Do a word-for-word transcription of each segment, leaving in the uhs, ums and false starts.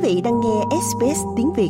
vị đang nghe ét bê ét tiếng Việt.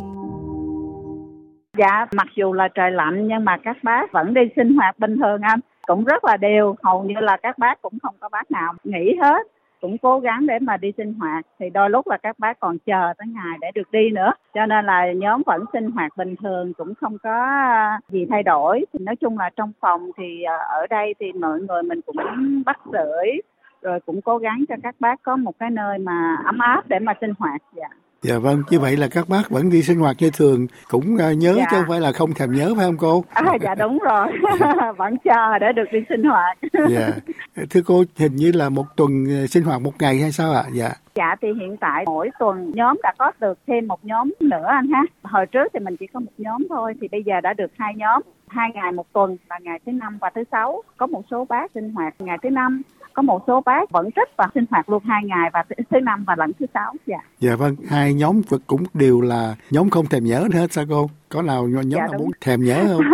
Dạ, mặc dù là trời lạnh nhưng mà các bác vẫn đi sinh hoạt bình thường anh. Cũng rất là đều, hầu như là các bác cũng không có bác nào nghỉ hết. Cũng cố gắng để mà đi sinh hoạt. Thì đôi lúc là các bác còn chờ tới ngày để được đi nữa. Cho nên là nhóm vẫn sinh hoạt bình thường, cũng không có gì thay đổi. Thì nói chung là trong phòng thì ở đây thì mọi người mình cũng bắt sưởi. Rồi cũng cố gắng cho các bác có một cái nơi mà ấm áp để mà sinh hoạt. Dạ. Dạ vâng, như vậy là các bác vẫn đi sinh hoạt như thường, cũng uh, nhớ dạ. Chứ không phải là không thèm nhớ phải không cô? À, dạ đúng rồi, vẫn chờ để được đi sinh hoạt. Dạ, thưa cô, hình như là một tuần sinh hoạt một ngày hay sao ạ? Dạ. Dạ thì hiện tại mỗi tuần nhóm đã có được thêm một nhóm nữa anh ha. Hồi trước thì mình chỉ có một nhóm thôi, thì bây giờ đã được hai nhóm, hai ngày một tuần là ngày thứ năm và thứ sáu. Có một số bác sinh hoạt ngày thứ năm, có một số bác vẫn thích và sinh hoạt luôn hai ngày và thứ năm và lẫn thứ sáu. Dạ. Dạ vâng, hai nhóm cũng đều là nhóm không thèm nhớ nữa hết sao cô? Có nào nhóm dạ, nào đúng. Muốn thèm nhớ không?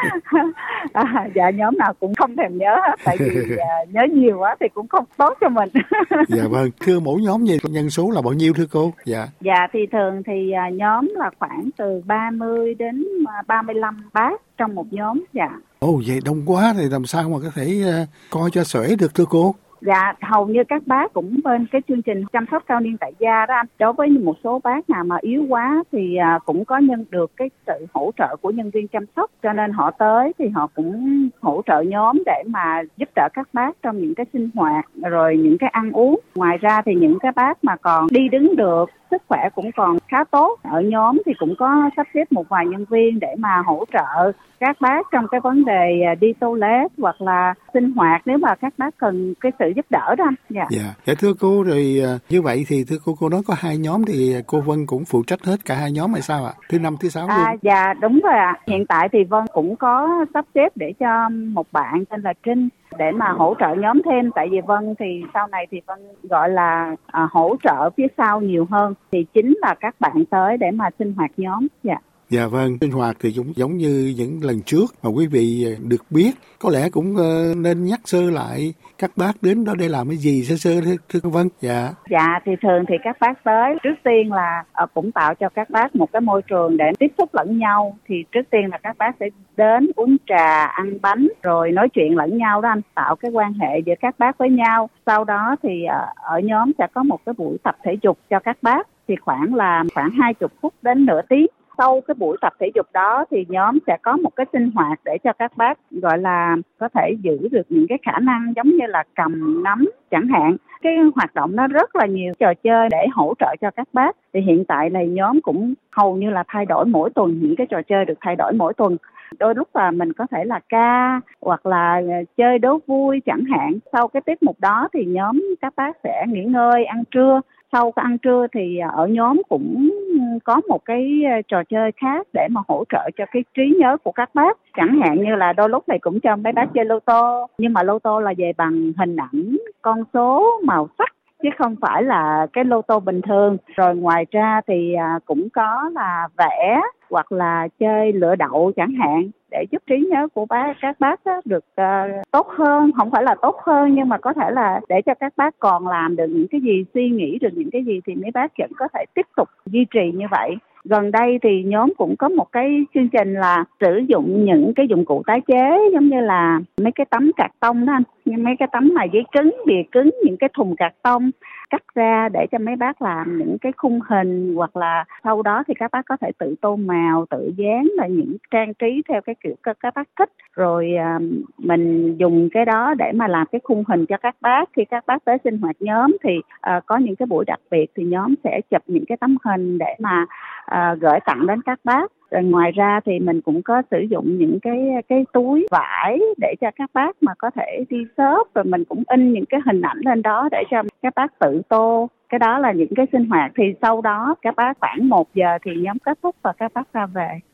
À, dạ nhóm nào cũng không thèm nhớ hết, tại vì à, nhớ nhiều quá thì cũng không tốt cho mình. Dạ vâng, thưa mỗi nhóm gì nhân số là bao nhiêu thưa cô? Dạ. Dạ thì thường thì à, nhóm là khoảng từ ba mươi đến ba mươi lăm bác trong một nhóm. Dạ. Ồ vậy đông quá thì làm sao mà có thể uh, coi cho xuể được thưa cô? Dạ, hầu như các bác cũng bên cái chương trình chăm sóc cao niên tại gia đó anh. Đối với một số bác nào mà yếu quá thì à, cũng có nhân được cái sự hỗ trợ của nhân viên chăm sóc. Cho nên họ tới thì họ cũng hỗ trợ nhóm để mà giúp đỡ các bác trong những cái sinh hoạt, rồi những cái ăn uống. Ngoài ra thì những cái bác mà còn đi đứng được, sức khỏe cũng còn khá tốt, ở nhóm thì cũng có sắp xếp một vài nhân viên để mà hỗ trợ các bác trong cái vấn đề đi toilet hoặc là sinh hoạt nếu mà các bác cần cái sự giúp đỡ đó anh. Dạ. Dạ. Dạ thưa cô, rồi như vậy thì thưa cô cô nói có hai nhóm thì cô Vân cũng phụ trách hết cả hai nhóm hay sao ạ? Thứ năm thứ sáu luôn. À, dạ đúng rồi ạ. À. Hiện tại thì Vân cũng có sắp xếp để cho một bạn tên là Trinh để mà hỗ trợ nhóm thêm, tại vì Vân thì sau này thì Vân gọi là à, hỗ trợ phía sau nhiều hơn, thì chính là các bạn tới để mà sinh hoạt nhóm. Dạ. Dạ vâng, sinh hoạt thì cũng giống như những lần trước mà quý vị được biết, có lẽ cũng uh, nên nhắc sơ lại các bác đến đó để làm cái gì sơ sơ thưa, thưa Vân. Dạ. Dạ thì thường thì các bác tới trước tiên là uh, cũng tạo cho các bác một cái môi trường để tiếp xúc lẫn nhau. Thì trước tiên là các bác sẽ đến uống trà, ăn bánh rồi nói chuyện lẫn nhau đó anh, tạo cái quan hệ giữa các bác với nhau. Sau đó thì uh, ở nhóm sẽ có một cái buổi tập thể dục cho các bác, thì khoảng là khoảng hai mươi phút đến nửa tiếng. Sau cái buổi tập thể dục đó thì nhóm sẽ có một cái sinh hoạt để cho các bác gọi là có thể giữ được những cái khả năng giống như là cầm nắm chẳng hạn. Cái hoạt động nó rất là nhiều trò chơi để hỗ trợ cho các bác. Thì hiện tại này nhóm cũng hầu như là thay đổi mỗi tuần, những cái trò chơi được thay đổi mỗi tuần. Đôi lúc là mình có thể là ca hoặc là chơi đố vui chẳng hạn. Sau cái tiết mục đó thì nhóm các bác sẽ nghỉ ngơi, ăn trưa. Sau cái ăn trưa thì ở nhóm cũng có một cái trò chơi khác để mà hỗ trợ cho cái trí nhớ của các bác. Chẳng hạn như là đôi lúc này cũng cho mấy bác chơi lô tô, nhưng mà lô tô là về bằng hình ảnh, con số, màu sắc, chứ không phải là cái lô tô bình thường. Rồi ngoài ra thì cũng có là vẽ hoặc là chơi lựa đậu chẳng hạn, để giúp trí nhớ của bác, các bác được uh, tốt hơn, không phải là tốt hơn nhưng mà có thể là để cho các bác còn làm được những cái gì, suy nghĩ được những cái gì thì mấy bác vẫn có thể tiếp tục duy trì như vậy. Gần đây thì nhóm cũng có một cái chương trình là sử dụng những cái dụng cụ tái chế giống như là mấy cái tấm cạc tông đó anh, như mấy cái tấm mà giấy cứng, bìa cứng, những cái thùng cạc tông cắt ra để cho mấy bác làm những cái khung hình, hoặc là sau đó thì các bác có thể tự tô màu, tự dán là những trang trí theo cái kiểu các, các bác thích. Rồi à, mình dùng cái đó để mà làm cái khung hình cho các bác. Khi các bác tới sinh hoạt nhóm thì à, có những cái buổi đặc biệt thì nhóm sẽ chụp những cái tấm hình để mà à, gửi tặng đến các bác. Rồi ngoài ra thì mình cũng có sử dụng những cái cái túi vải để cho các bác mà có thể đi shop, rồi mình cũng in những cái hình ảnh lên đó để cho các bác tự tô. Cái đó là những cái sinh hoạt. Thì sau đó các bác khoảng một giờ thì nhóm kết thúc và các bác ra về. Dạ.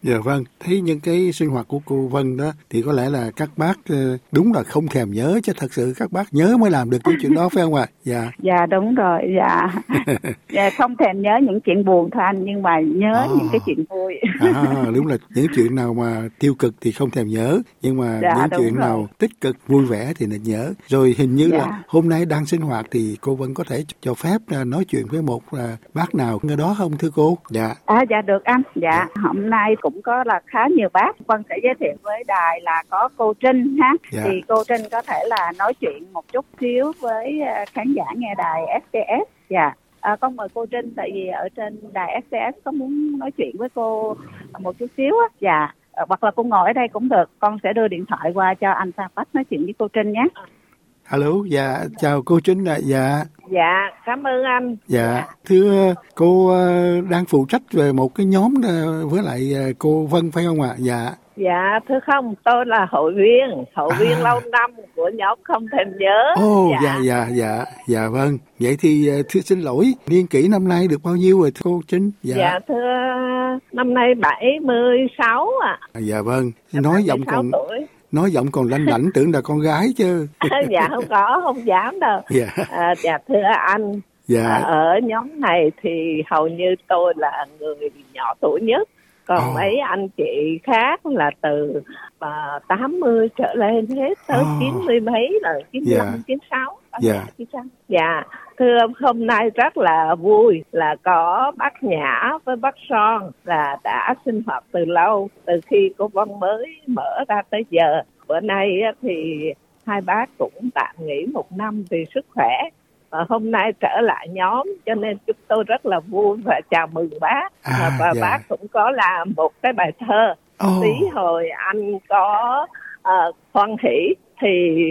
Dạ vâng, thấy những cái sinh hoạt của cô Vân đó thì có lẽ là các bác đúng là không thèm nhớ, chứ thật sự các bác nhớ mới làm được những chuyện đó phải không ạ? Dạ. Dạ đúng rồi, dạ. Dạ không thèm nhớ những chuyện buồn thôi anh, nhưng mà nhớ à, những cái chuyện vui. À, đúng là những chuyện nào mà tiêu cực thì không thèm nhớ, nhưng mà dạ, những chuyện rồi. nào tích cực vui vẻ thì nên nhớ. Rồi hình như dạ. là hôm nay đang sinh hoạt thì cô Vân có thể cho phép nói chuyện với một bác nào ở đó không thưa cô? Dạ. À dạ được anh. Dạ, dạ. Hôm nay cũng có là khá nhiều bác. Vân sẽ giới thiệu với đài là có cô Trinh ha. Dạ. Thì cô Trinh có thể là nói chuyện một chút xíu với khán giả nghe đài ét bê ét. Dạ. À, con mời cô Trinh, tại vì ở trên đài ét bê ét có muốn nói chuyện với cô một chút xíu á. Dạ. À, hoặc là cô ngồi ở đây cũng được. Con sẽ đưa điện thoại qua cho anh Phan Bách nói chuyện với cô Trinh nhé. Alo, dạ, chào cô Trinh ạ. À. Dạ. Dạ, cảm ơn anh. Dạ, thưa cô đang phụ trách về một cái nhóm với lại cô Vân phải không ạ? À? Dạ. Dạ, thưa không, tôi là hội viên, hội à. viên lâu năm của nhóm Không Thèm Nhớ. Ồ, dạ. dạ, dạ, dạ, dạ vâng. Vậy thì thưa xin lỗi, niên kỷ năm nay được bao nhiêu rồi cô Trinh? Dạ, dạ thưa, năm nay bảy mươi sáu ạ. À. Dạ vâng, nói giọng còn... tuổi. Nói giọng còn lanh lảnh tưởng là con gái chứ. Dạ không có, không dám đâu. Dạ, à, dạ thưa anh, dạ. À, ở nhóm này thì hầu như tôi là người nhỏ tuổi nhất. Còn oh. mấy anh chị khác là từ uh, tám mươi trở lên hết tới oh. chín mươi mấy là chín mươi lăm, chín mươi sáu. Dạ. Dạ, thưa hôm nay rất là vui là có bác Nhã với bác Son là đã sinh hoạt từ lâu, từ khi cô Vân mới mở ra tới giờ. Bữa nay thì hai bác cũng tạm nghỉ một năm vì sức khỏe. Và hôm nay trở lại nhóm cho nên chúng tôi rất là vui và chào mừng bác. À, và dạ. bác cũng có làm một cái bài thơ. Oh. Tí hồi anh có uh, hoan hỷ thì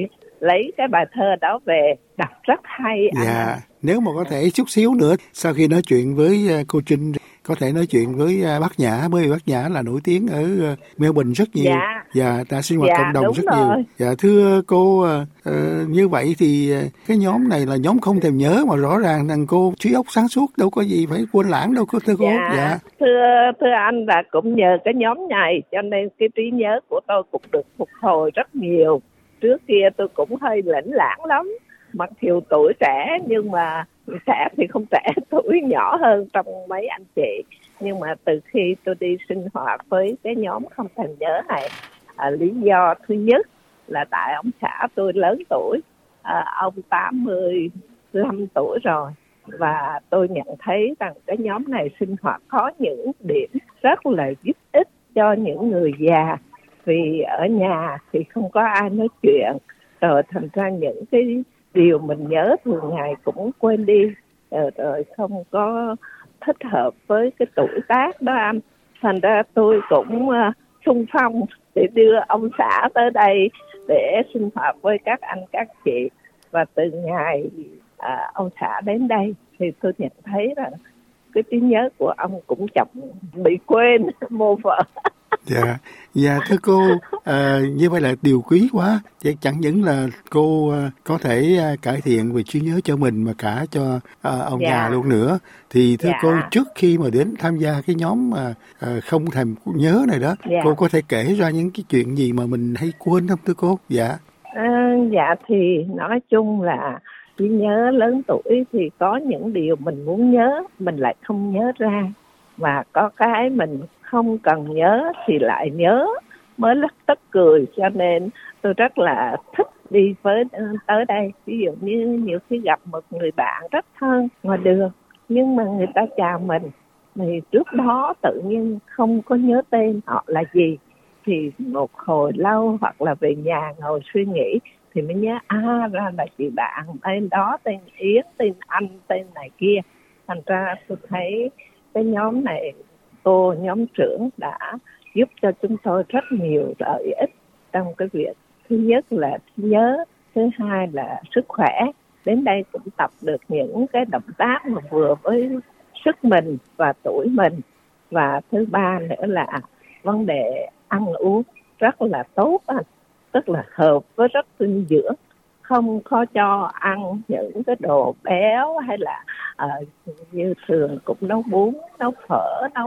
lấy cái bài thơ đó về đọc rất hay. Dạ, anh. Nếu mà có thể chút xíu nữa sau khi nói chuyện với cô Trinh có thể nói chuyện với bác Nhã, bởi vì bác Nhã là nổi tiếng ở Melbourne rất nhiều. Dạ. Dạ, đã sinh hoạt dạ, cộng đồng rất rồi. nhiều. Dạ, thưa cô, uh, như vậy thì cái nhóm này là nhóm Không Thèm Nhớ mà rõ ràng rằng cô trí óc sáng suốt, đâu có gì phải quên lãng đâu thưa cô. Dạ, dạ. Thưa, thưa anh là cũng nhờ cái nhóm này cho nên cái trí nhớ của tôi cũng được phục hồi rất nhiều. Trước kia tôi cũng hơi lỉnh lãng lắm, mặc dù tuổi trẻ nhưng mà trẻ thì không trẻ, tuổi nhỏ hơn trong mấy anh chị. Nhưng mà từ khi tôi đi sinh hoạt với cái nhóm Không Thèm Nhớ này, à, lý do thứ nhất là tại ông xã tôi lớn tuổi, à, ông tám mươi lăm tuổi rồi. Và tôi nhận thấy rằng cái nhóm này sinh hoạt có những điểm rất là giúp ích cho những người già. Vì ở nhà thì không có ai nói chuyện, rồi thành ra những cái điều mình nhớ thường ngày cũng quên đi, rồi, rồi không có thích hợp với cái tuổi tác đó anh. Thành ra tôi cũng uh, xung phong để đưa ông xã tới đây để sinh hoạt với các anh các chị. Và từ ngày uh, ông xã đến đây thì tôi nhận thấy rằng cái trí nhớ của ông cũng chậm bị quên mô vợ. Dạ, dạ thưa cô, à, như vậy là điều quý quá. Chẳng những là cô à, có thể à, cải thiện về trí nhớ cho mình mà cả cho à, ông dạ. già luôn nữa. Thì thưa dạ. cô, trước khi mà đến tham gia cái nhóm mà à, Không Thèm Nhớ này đó, dạ. cô có thể kể ra những cái chuyện gì mà mình hay quên không thưa cô? Dạ. À, dạ thì nói chung là trí nhớ lớn tuổi thì có những điều mình muốn nhớ mình lại không nhớ ra, và có cái mình không cần nhớ thì lại nhớ, mới lắc tức cười. Cho nên tôi rất là thích đi với tới đây. Ví dụ như nhiều khi gặp một người bạn rất thân ngoài đường, nhưng mà người ta chào mình thì trước đó tự nhiên không có nhớ tên họ là gì, thì một hồi lâu hoặc là về nhà ngồi suy nghĩ thì mới nhớ à ra là chị bạn tên đó, tên Yến, tên anh, tên này kia. Thành ra tôi thấy cái nhóm này, cô nhóm trưởng đã giúp cho chúng tôi rất nhiều lợi ích trong cái việc thứ nhất là nhớ, thứ hai là sức khỏe. Đến đây cũng tập được những cái động tác mà vừa với sức mình và tuổi mình. Và thứ ba nữa là vấn đề ăn uống rất là tốt, tức là hợp với rất dinh dưỡng, không có cho ăn những cái đồ béo hay là uh, như thường cũng nấu bún, nấu phở, nấu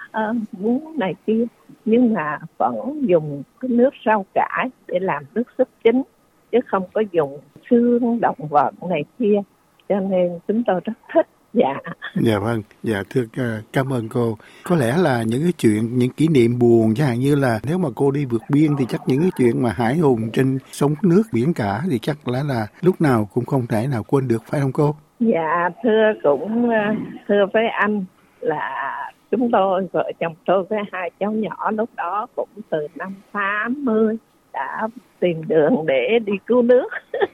uh, muốn này kia, nhưng mà vẫn dùng cái nước rau cải để làm nước súp chính, chứ không có dùng xương động vật này kia, cho nên chúng tôi rất thích. Dạ. Dạ vâng, dạ thưa cảm ơn cô. Có lẽ là những cái chuyện, những kỷ niệm buồn, chẳng hạn như là nếu mà cô đi vượt biên thì chắc những cái chuyện mà hải hùng trên sông nước biển cả thì chắc là là lúc nào cũng không thể nào quên được, phải không cô? Dạ thưa cũng thưa với anh là chúng tôi, vợ chồng tôi với hai cháu nhỏ lúc đó cũng từ năm tám mươi đã tìm đường để đi cứu nước.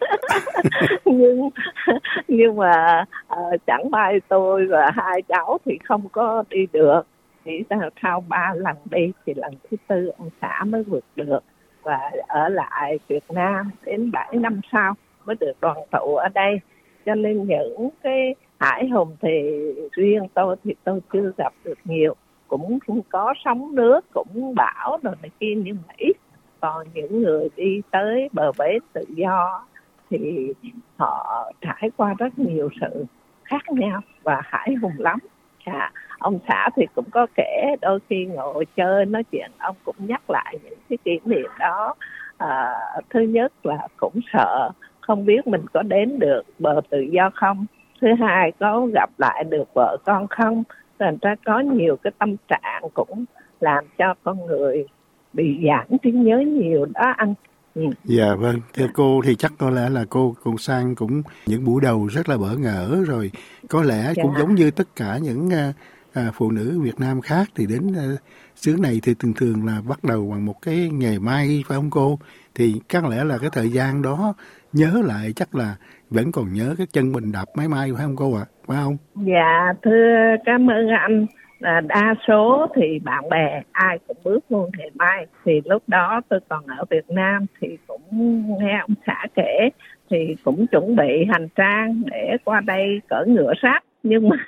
nhưng nhưng mà uh, chẳng may tôi và hai cháu thì không có đi được. Chỉ sau ba lần đi thì lần thứ tư ông xã mới vượt được và ở lại Việt Nam đến bảy năm sau mới được đoàn tụ ở đây. Cho nên những cái hải hùng thì riêng tôi thì tôi chưa gặp được nhiều, cũng không có sóng nước, cũng bão rồi này kia, nhưng mà ít. Còn những người đi tới bờ bến tự do thì họ trải qua rất nhiều sự khác nhau và hải hùng lắm. À, ông xã thì cũng có kể, đôi khi ngồi chơi nói chuyện ông cũng nhắc lại những cái kỷ niệm đó. À, thứ nhất là cũng sợ không biết mình có đến được bờ tự do không. Thứ hai, có gặp lại được vợ con không. Thành ra có nhiều cái tâm trạng cũng làm cho con người bị giảm trí nhớ nhiều đó anh. Ừ. Dạ vâng, theo cô thì chắc có lẽ là cô cũng sang cũng những buổi đầu rất là bỡ ngỡ rồi. Có lẽ dạ. cũng giống như tất cả những à, phụ nữ Việt Nam khác thì đến à, xứ này thì thường thường là bắt đầu bằng một cái nghề may, phải không cô? Thì chắc lẽ là cái thời gian đó nhớ lại chắc là vẫn còn nhớ cái chân mình đạp máy may, phải không cô ạ? À? Phải không? Dạ thưa cảm ơn anh. À, đa số thì bạn bè ai cũng bước vô nghề may. Thì lúc đó tôi còn ở Việt Nam thì cũng nghe ông xã kể thì cũng chuẩn bị hành trang để qua đây cởi ngựa sắt. Nhưng mà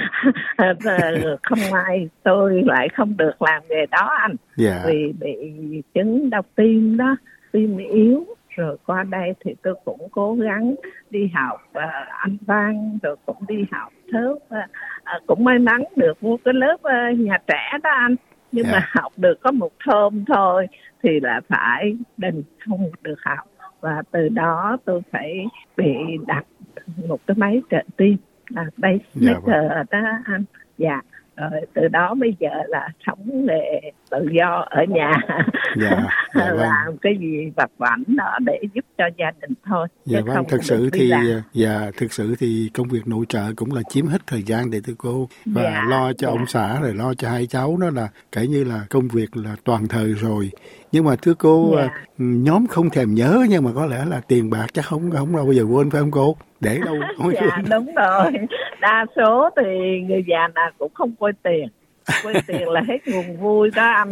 không may tôi lại không được làm nghề đó anh. Yeah. Vì bị chứng đau tim đó, tim yếu. Rồi qua đây thì tôi cũng cố gắng đi học uh, anh văn, rồi cũng đi học thớt. Uh, uh, cũng may mắn được mua cái lớp uh, nhà trẻ đó anh. Nhưng yeah. mà học được có một hôm thôi thì là phải đình không được học. Và từ đó tôi phải bị đặt một cái máy trợ tim, là pacemaker yeah, đó anh. Dạ. Rồi từ đó bây giờ là sống nghề tự do ở nhà. Dạ, dạ vâng. Làm cái gì vặt vãnh đó để giúp cho gia đình thôi. Dạ vâng, thực sự thì dạ, thực sự thì công việc nội trợ cũng là chiếm hết thời gian để thưa cô. Và dạ, lo cho dạ. ông xã rồi lo cho hai cháu, đó là kể như là công việc là toàn thời rồi. Nhưng mà thưa cô, dạ. nhóm không thèm nhớ nhưng mà có lẽ là tiền bạc chắc không không bao giờ quên, phải không cô? Để đâu không dạ quên. Đúng rồi, đa số thì người già nào cũng không quên tiền, quên tiền là hết nguồn vui đó anh.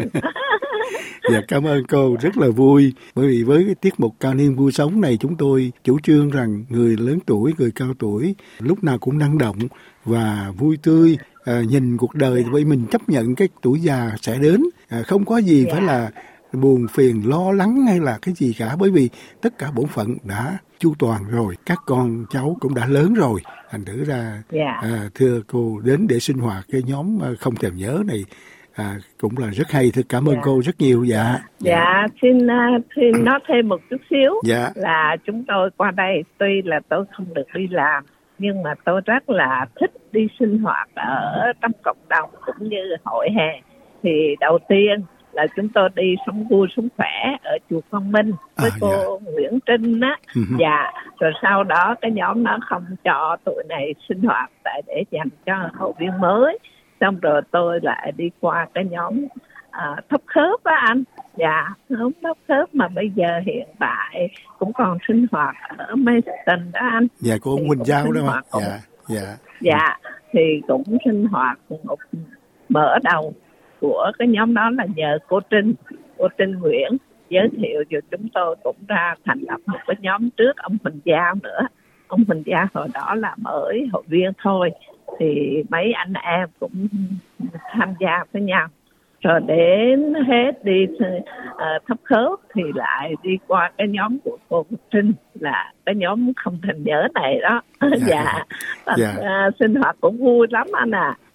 Dạ cảm ơn cô, rất là vui, bởi vì với cái tiết mục Cao Niên Vui Sống này chúng tôi chủ trương rằng người lớn tuổi, người cao tuổi lúc nào cũng năng động và vui tươi, à, nhìn cuộc đời, bởi mình chấp nhận cái tuổi già sẽ đến, à, không có gì dạ. phải là buồn phiền, lo lắng hay là cái gì cả, bởi vì tất cả bổn phận đã chu toàn rồi, các con cháu cũng đã lớn rồi, thành thử ra yeah. à, thưa cô đến để sinh hoạt cái nhóm không thèm nhớ này à, cũng là rất hay. Thưa cảm ơn yeah. cô rất nhiều. Dạ. Dạ, dạ xin, uh, xin nói thêm một chút xíu dạ. là chúng tôi qua đây tuy là tôi không được đi làm nhưng mà tôi rất là thích đi sinh hoạt ở trong cộng đồng cũng như hội hè. Thì đầu tiên là chúng tôi đi sống vui sống khỏe ở chùa Quang Minh với à, cô dạ. Nguyễn Trinh á, uh-huh. dạ. Rồi sau đó cái nhóm nó không cho tụi này sinh hoạt tại để dành cho hội viên mới. Xong rồi tôi lại đi qua cái nhóm à, thấp khớp á anh, dạ, nhóm thấp khớp mà bây giờ hiện tại cũng còn sinh hoạt ở Mason đó anh. Dạ, của ông Huỳnh Giao đó mà. Dạ, dạ. Dạ, thì cũng sinh hoạt một mở đầu của cái nhóm đó là nhờ cô Trinh, cô Trinh Nguyễn giới thiệu cho chúng tôi cũng ra thành lập một cái nhóm trước ông Huỳnh Giao nữa. Ông Huỳnh Giao hồi đó là mới hội viên thôi, thì mấy anh em cũng tham gia với nhau. Rồi đến hết đi uh, thấp khớp thì lại đi qua cái nhóm của cô Trinh là cái nhóm không thèm nhớ này đó. Dạ, dạ. dạ. Uh, sinh hoạt cũng vui lắm anh à.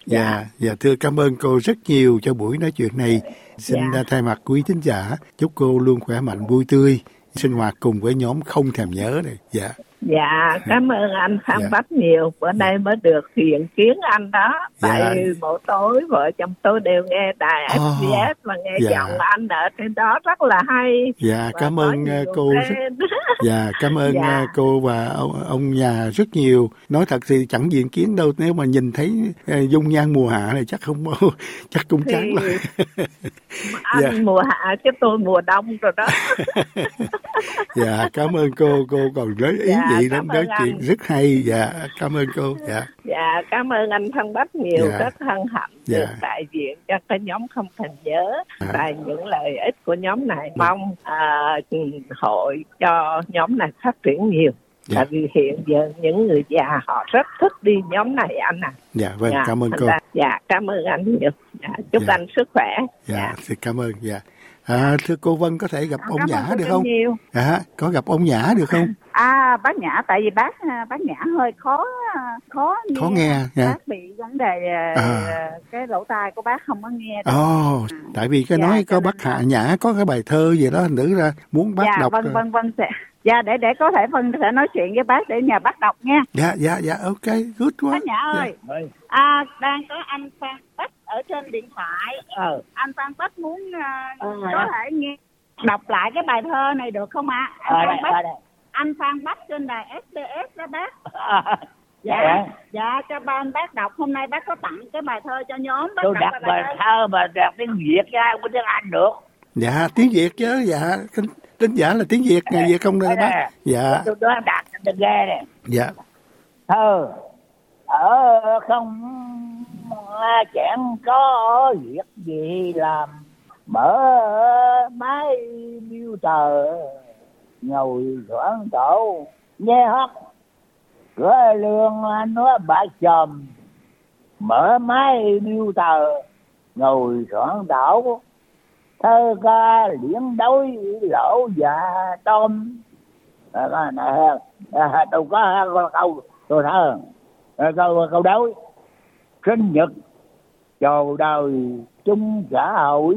Dạ, dạ thưa cảm ơn cô rất nhiều cho buổi nói chuyện này. Xin Dạ. thay mặt quý thính giả chúc cô luôn khỏe mạnh vui tươi, sinh hoạt cùng với nhóm Không Thèm Nhớ này. Dạ. Dạ, cảm ơn anh Phan Dạ. Bách nhiều. Bữa nay mới được hiện kiến anh đó. Tại Dạ. mỗi tối vợ chồng tôi đều nghe đài ét bê ét và nghe Dạ. giọng anh ở trên đó rất là hay. Dạ, Và cảm có ơn nhiều cô rất, fan. dạ, cảm ơn Dạ. cô và ông, ông nhà rất nhiều. Nói thật thì chẳng diện kiến đâu, nếu mà nhìn thấy uh, dung nhan mùa hạ này chắc không chắc cũng Thì chán lắm. anh Dạ. mùa hạ chứ tôi mùa đông rồi đó. Dạ, cảm ơn cô, cô còn nói ý Dạ, vị cảm lắm, nói ơn chuyện anh. rất hay. Dạ, cảm ơn cô. Dạ. Dạ, cảm ơn anh Phan Bách nhiều. Dạ. Rất hân hạnh Dạ. được đại diện cho cái nhóm Không Thèm Nhớ Dạ. tại những lợi ích của nhóm này. Mong à, hội cho nhóm này phát triển nhiều. Dạ. Tại vì hiện giờ những người già họ rất thích đi nhóm này anh à. Dạ, vâng, Dạ, cảm ơn thành cô. ra- Dạ, cảm ơn anh nhiều. Dạ, chúc Dạ. anh sức khỏe. Dạ, xin cảm ơn. Dạ. À, thưa cô Vân có thể gặp ông Cảm Nhã ơn cô được rất không? nhiều. À, có gặp ông Nhã được không? À, bác Nhã, tại vì bác bác Nhã hơi khó khó nghe. Khó nghe. Dạ. Bác bị vấn đề À. cái lỗ tai của bác không có nghe được. Ồ, tại vì cái Dạ, nói cho có nên bác là- Hạ Nhã có cái bài thơ gì đó, hình nữ ra muốn bác Dạ, đọc. vâng vâng vâng sẽ. Dạ, để để có thể Vân sẽ nói chuyện với bác để nhờ bác đọc nha. Dạ, dạ, dạ, ok, good quá. Bác Nhã ơi, Dạ. à, đang có anh Phan Bách ở trên điện thoại. Ờ. Anh Phan Bách muốn uh, Ờ, có thể nghe đọc lại cái bài thơ này được không ạ? Anh Ờ, Phan đây, Bách, ở đây. anh Phan Bách trên đài ét bê ét đó bác. Dạ. Dạ, dạ cho ban bác đọc. Hôm nay bác có tặng cái bài thơ cho nhóm. Bác Tôi đọc đặt cái bài bài thơ. thơ mà đặt tiếng Việt ra, không có tiếng Anh được. Dạ, tiếng Việt chứ, dạ, tính giả là tiếng Việt, ngày Việt không đây Đây bác. nè. Dạ, Tôi nói đặt tôi nghe nè. dạ, Thơ ở không chẳng có việc gì làm, mở máy biêu tờ ngồi soạn tổ nghe hót cửa lương nó bạc chòm, mở máy biêu tờ ngồi soạn tổ thơ ca liễn đối lỗ và tôm. À, à, à, tôi có câu tôi thơ à, câu câu đối sinh nhật chào đời chung xã hội,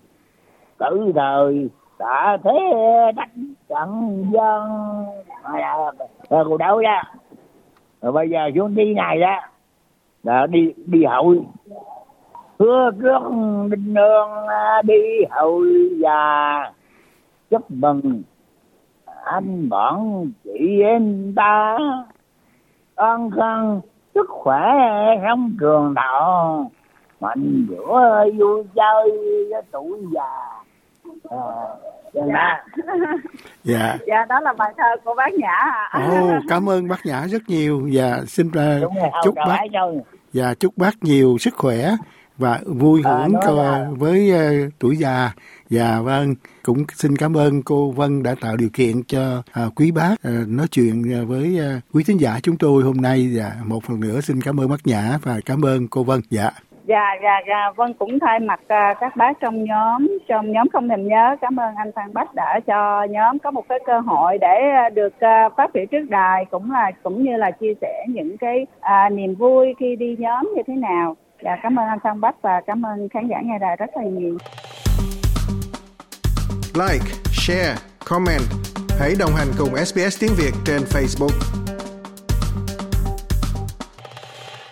tử đời đã thế đánh trận dân. À, à, à, câu đối đó. Rồi bây giờ xuống đi này đó là đi đi hội hứa trước đinh nương đi hội và chúc mừng anh bọn chị em ta an khang sức khỏe trong trường đạo, mạnh giữa vui chơi với tuổi già. À, Dạ. dạ. Dạ, đó là bài thơ của bác Nhã ạ. Ồ, cảm ơn bác Nhã rất nhiều. Dạ, xin uh, đúng rồi, chúc bác và chúc bác nhiều sức khỏe và vui À, hưởng đó co- là- với uh, tuổi già. Dạ vâng, cũng xin cảm ơn cô Vân đã tạo điều kiện cho uh, quý bác uh, nói chuyện uh, với uh, quý thính giả chúng tôi hôm nay. Dạ, một lần nữa xin cảm ơn bác Nhã và cảm ơn cô Vân. Dạ. Dạ, dạ, dạ, Vân cũng thay mặt uh, các bác trong nhóm, trong nhóm Không Thèm Nhớ, cảm ơn anh Phan Bách đã cho nhóm có một cái cơ hội để uh, được uh, phát biểu trước đài, cũng là cũng như là chia sẻ những cái uh, niềm vui khi đi nhóm như thế nào. Dạ, cảm ơn anh Phan Bách và cảm ơn khán giả nghe đài rất là nhiều. Like, share, comment. Hãy đồng hành cùng ét bê ét Tiếng Việt trên Facebook.